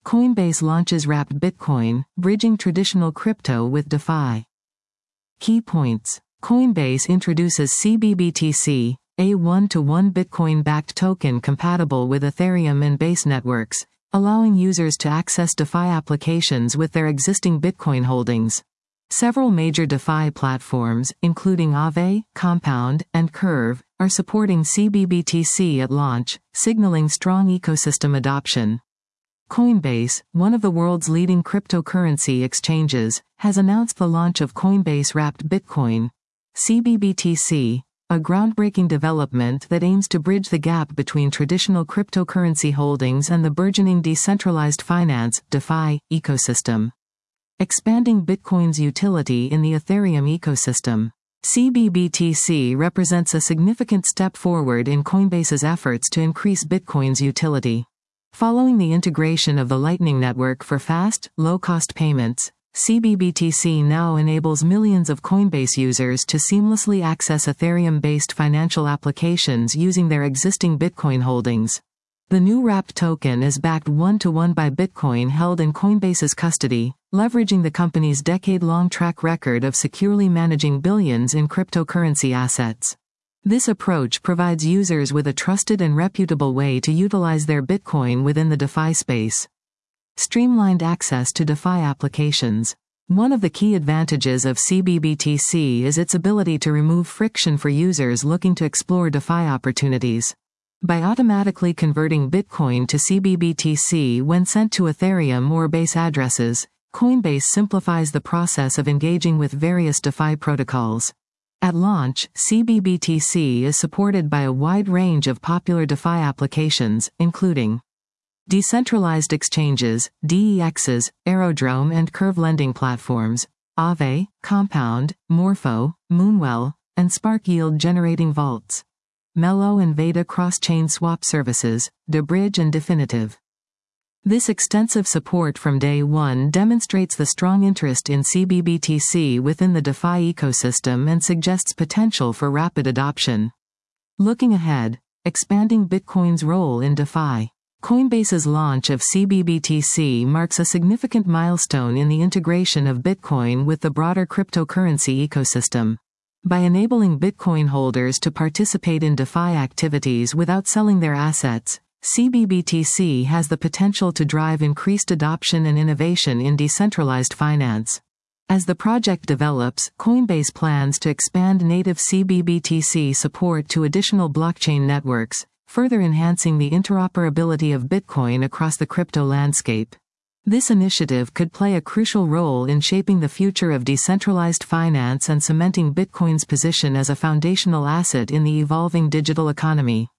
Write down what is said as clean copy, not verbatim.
Coinbase launches Wrapped Bitcoin, bridging traditional crypto with DeFi. Key points. Coinbase introduces CBBTC, a 1-to-1 Bitcoin-backed token compatible with Ethereum and Base networks, allowing users to access DeFi applications with their existing Bitcoin holdings. Several major DeFi platforms, including Aave, Compound, and Curve, are supporting CBBTC at launch, signaling strong ecosystem adoption. Coinbase, one of the world's leading cryptocurrency exchanges, has announced the launch of Coinbase Wrapped Bitcoin, CBBTC, a groundbreaking development that aims to bridge the gap between traditional cryptocurrency holdings and the burgeoning decentralized finance (DeFi) ecosystem. Expanding Bitcoin's utility in the Ethereum ecosystem. CBBTC represents a significant step forward in Coinbase's efforts to increase Bitcoin's utility. Following the integration of the Lightning Network for fast, low-cost payments, CBBTC now enables millions of Coinbase users to seamlessly access Ethereum-based financial applications using their existing Bitcoin holdings. The new Wrapped token is backed 1-to-1 by Bitcoin held in Coinbase's custody, leveraging the company's decade-long track record of securely managing billions in cryptocurrency assets. This approach provides users with a trusted and reputable way to utilize their Bitcoin within the DeFi space. Streamlined access to DeFi applications. One of the key advantages of CBBTC is its ability to remove friction for users looking to explore DeFi opportunities. By automatically converting Bitcoin to CBBTC when sent to Ethereum or Base addresses, Coinbase simplifies the process of engaging with various DeFi protocols. At launch, CBBTC is supported by a wide range of popular DeFi applications, including decentralized exchanges, DEXs, Aerodrome and Curve lending platforms, Aave, Compound, Morpho, Moonwell, and Spark yield-generating vaults, Melo and Veda cross-chain swap services, DeBridge and Definitive. This extensive support from day one demonstrates the strong interest in CBBTC within the DeFi ecosystem and suggests potential for rapid adoption. Looking ahead, expanding Bitcoin's role in DeFi. Coinbase's launch of CBBTC marks a significant milestone in the integration of Bitcoin with the broader cryptocurrency ecosystem. By enabling Bitcoin holders to participate in DeFi activities without selling their assets, CBBTC has the potential to drive increased adoption and innovation in decentralized finance. As the project develops, Coinbase plans to expand native CBBTC support to additional blockchain networks, further enhancing the interoperability of Bitcoin across the crypto landscape. This initiative could play a crucial role in shaping the future of decentralized finance and cementing Bitcoin's position as a foundational asset in the evolving digital economy.